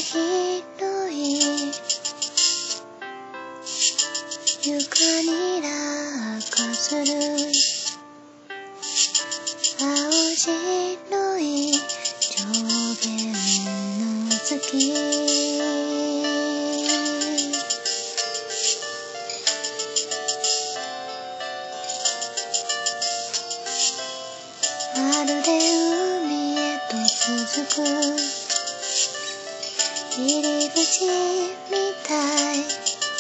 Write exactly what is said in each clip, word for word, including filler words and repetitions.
広い床に落下する青白い上限の月まるで海へと続く入り口みたい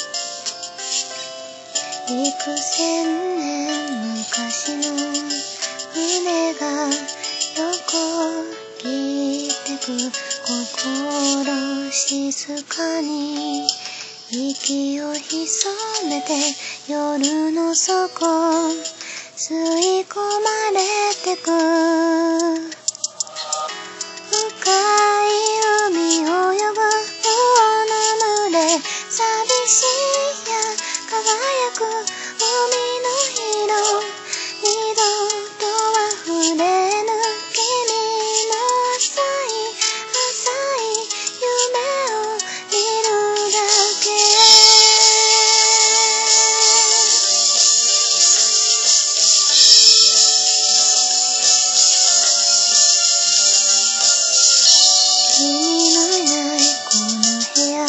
幾千年昔の船が横切ってく心静かに息を潜めて夜の底吸い込まれてく深い海を泳ぐ魚の群れ寂しいや輝く海の色二度とは触れぬ君の浅い浅い夢を見るだけ君のいないこの部屋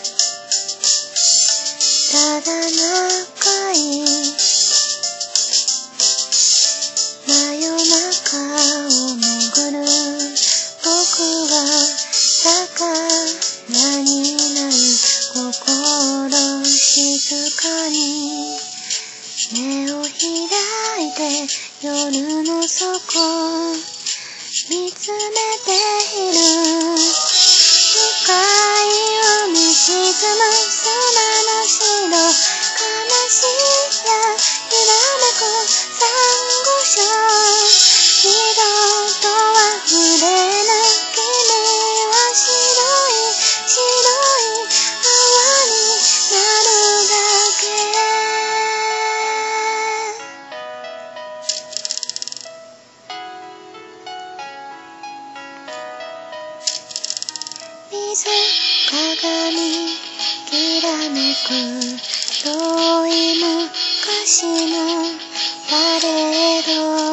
ただ仲いい真夜中を巡る僕は魚になる心静かに目を開いて夜の底見つめている深い海沈む砂の白悲しいやひらめくサンゴ礁二度とは触れぬ君は白い白い泡になるだけ水鏡きらめく遠い昔のパレード